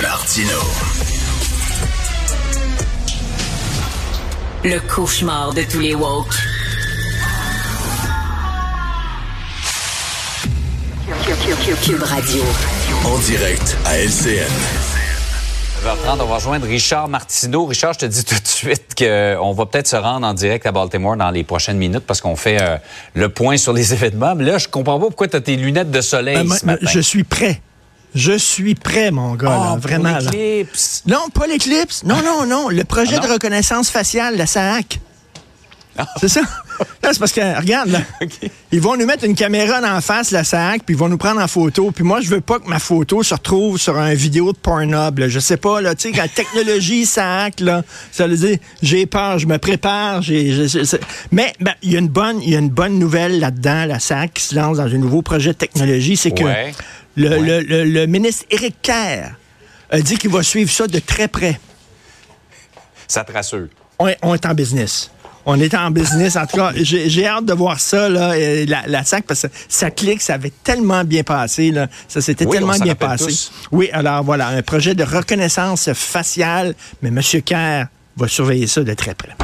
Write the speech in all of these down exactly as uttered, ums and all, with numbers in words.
Martino. Le cauchemar de tous les woke. Cube Radio. En direct à L C N. neuf heures trente, on va rejoindre Richard Martineau. Richard, je te dis tout de suite qu'on va peut-être se rendre en direct à Baltimore dans les prochaines minutes parce qu'on fait euh, le point sur les événements. Mais là, je comprends pas pourquoi tu as tes lunettes de soleil euh, ce matin. Je suis prêt. Je suis prêt, mon gars, oh, là, vraiment. Pour l'éclipse. Là. Non, pas l'éclipse. Non, non, non. Le projet ah, non? de reconnaissance faciale, la S A A C. Ah. C'est ça? Là, c'est parce que, regarde, là, okay. Ils vont nous mettre une caméra dans la face, la S A A C, puis ils vont nous prendre en photo. Puis moi, je veux pas que ma photo se retrouve sur une vidéo de Pornhub. Là. Je sais pas, là, tu sais, quand la technologie S A A C, là, ça veut dire, j'ai peur, je me prépare. J'ai, j'ai, j'ai... Mais ben, il y a une bonne, il y a une bonne nouvelle là-dedans, la S A A C qui se lance dans un nouveau projet de technologie, c'est que ouais. Le, ouais. le, le, le ministre Éric Kerr a dit qu'il va suivre ça de très près. Ça te rassure? On est, on est en business. On est en business. En tout cas, j'ai, j'ai hâte de voir ça, là, la, la S A C, parce que ça clique, ça avait tellement bien passé. Là. Ça s'était oui, tellement bien passé. Tous. Oui, alors voilà, un projet de reconnaissance faciale, mais M. Kerr va surveiller ça de très près.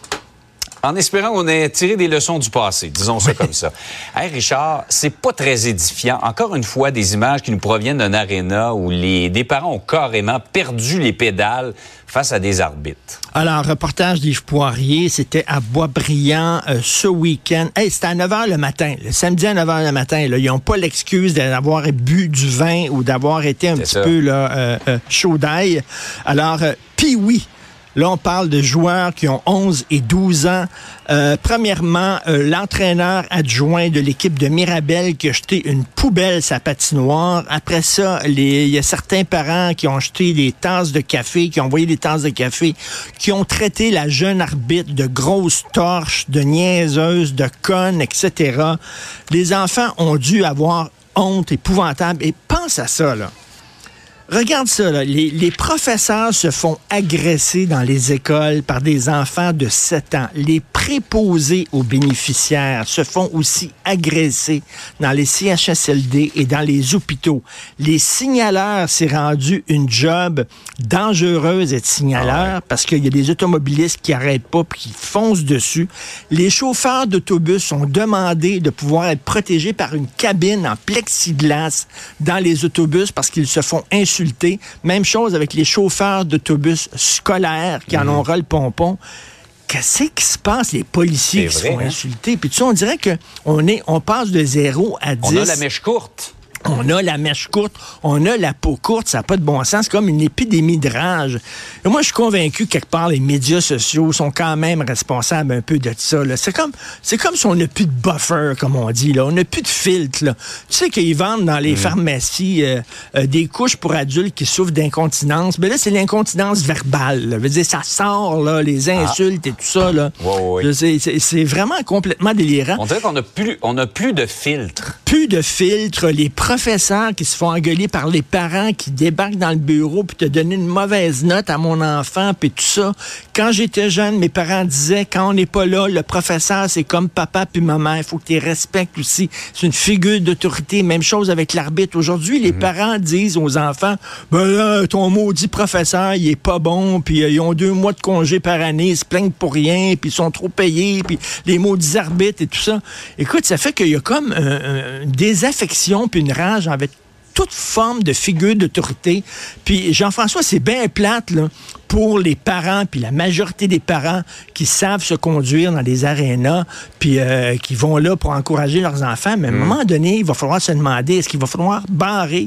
En espérant qu'on ait tiré des leçons du passé, disons ça comme ça. Hey Richard, c'est pas très édifiant. Encore une fois, des images qui nous proviennent d'un aréna où les des parents ont carrément perdu les pédales face à des arbitres. Alors, reportage d'Yves Poirier, c'était à Boisbriand euh, ce week-end. Hey, c'était à neuf heures le matin, le samedi à neuf heures le matin. Là. Ils n'ont pas l'excuse d'avoir bu du vin ou d'avoir été un c'est petit ça. peu là, euh, euh, chaud d'ail. Alors, euh, puis oui. Là, on parle de joueurs qui ont onze et douze ans. Euh, premièrement, euh, l'entraîneur adjoint de l'équipe de Mirabel qui a jeté une poubelle sa patinoire. Après ça, il y a certains parents qui ont jeté des tasses de café, qui ont envoyé des tasses de café, qui ont traité la jeune arbitre de grosse torche, de niaiseuse, de conne, et cetera. Les enfants ont dû avoir honte épouvantable. Et pense à ça, là. Regarde ça, là. Les, les professeurs se font agresser dans les écoles par des enfants de sept ans. Les préposés aux bénéficiaires se font aussi agresser dans les C H S L D et dans les hôpitaux. Les signaleurs, c'est rendu une job dangereuse être signaleur ah ouais. parce qu'il y a des automobilistes qui n'arrêtent pas et qui foncent dessus. Les chauffeurs d'autobus ont demandé de pouvoir être protégés par une cabine en plexiglas dans les autobus parce qu'ils se font insulter. Même chose avec les chauffeurs d'autobus scolaires qui mmh. en ont ras le pompon. Qu'est-ce qui se passe? Les policiers qui se font hein? insulter. Puis tu sais, on dirait qu'on est, on passe de zéro à dix. On a la mèche courte. On a la mèche courte, on a la peau courte, ça n'a pas de bon sens. C'est comme une épidémie de rage. Et moi, je suis convaincu que quelque part, les médias sociaux sont quand même responsables un peu de ça. Là. C'est comme, c'est comme si on n'a plus de buffer, comme on dit. Là. On n'a plus de filtre. Là. Tu sais qu'ils vendent dans les mmh. pharmacies euh, euh, des couches pour adultes qui souffrent d'incontinence. Mais là, c'est l'incontinence verbale. Là. Je veux dire, ça sort, là, les insultes ah. et tout ça. Là. Ouais, ouais. C'est, c'est, c'est vraiment complètement délirant. On dirait qu'on n'a plus, on n'a plus de filtre. Plus de filtre. Les professeurs qui se font engueuler par les parents qui débarquent dans le bureau puis te donnent une mauvaise note à mon enfant puis tout ça. Quand j'étais jeune, mes parents disaient quand on n'est pas là, le professeur c'est comme papa puis maman, il faut que tu les respectes aussi. C'est une figure d'autorité. Même chose avec l'arbitre. Aujourd'hui, les mmh. parents disent aux enfants ben là, ton maudit professeur, il est pas bon puis euh, ils ont deux mois de congé par année, ils se plaignent pour rien puis ils sont trop payés puis les maudits arbitres et tout ça. Écoute, ça fait qu'il y a comme euh, une désaffection puis une rage envers toute forme de figure d'autorité. Puis Jean-François, c'est bien plate là, pour les parents, puis la majorité des parents qui savent se conduire dans les arénas, puis euh, qui vont là pour encourager leurs enfants. Mais à un mmh. moment donné, il va falloir se demander, est-ce qu'il va falloir barrer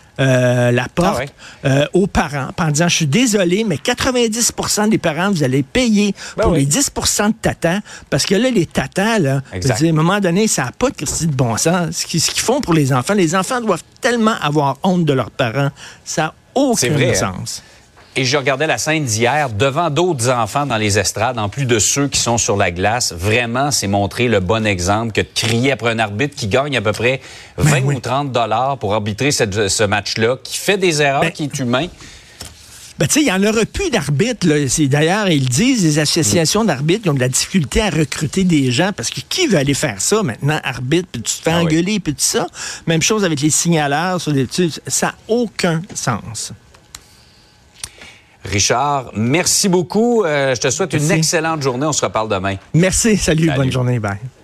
Euh, la porte ah ouais. euh, aux parents en disant, je suis désolé, mais quatre-vingt-dix pour cent des parents, vous allez payer ben pour oui. les dix pour cent de tatans, parce que là, les tatans, là, dire, à un moment donné, ça n'a pas de de bon sens. Ce qu'ils, ce qu'ils font pour les enfants, les enfants doivent tellement avoir honte de leurs parents. Ça n'a aucun vrai, sens. Hein? Et je regardais la scène d'hier devant d'autres enfants dans les estrades, en plus de ceux qui sont sur la glace. Vraiment, c'est montrer le bon exemple que de crier après un arbitre qui gagne à peu près vingt ben oui. ou trente dollars pour arbitrer cette, ce match-là, qui fait des erreurs, ben, qui est humain. Ben, tu sais, il n'y en aura plus d'arbitres. Là. C'est, d'ailleurs, ils disent, les associations d'arbitres qui ont de la difficulté à recruter des gens, parce que qui veut aller faire ça maintenant, arbitre, puis tu te fais ah engueuler, oui. puis tout ça. Même chose avec les signaleurs. Sur les, ça n'a aucun sens. Richard, merci beaucoup. Euh, je te souhaite merci. une excellente journée. On se reparle demain. Merci. Salut. Salut. Bonne journée. Bye.